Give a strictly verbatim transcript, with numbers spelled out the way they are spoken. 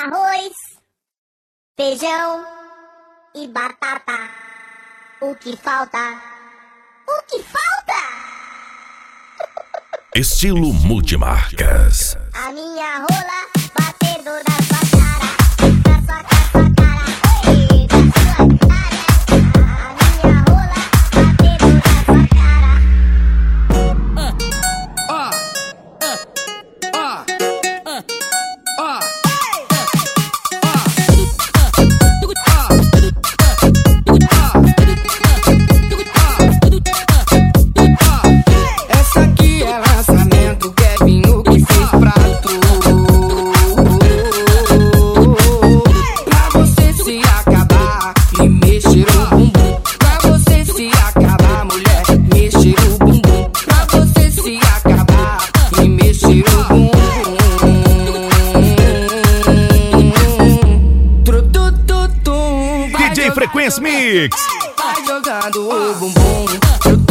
arroz, feijão e batata. O que falta? O que falta? Estilo multimarcas. A minha rola batendo na sua cara, na sua cara, sua cara, oi, na sua cara. A minha rola batendo na sua cara. Ó, ó, ó, ó. Essa aqui é lançamento, Kevinho que fez prato. Pra você se acabar e mexer o bumbum. Pra você se acabar, mulher, mexer o bumbum. Pra você se acabar e mexer o bumbum. Tru-tu-tu-tum, vai D J Frequência Mix. Vai jogando o bumbum.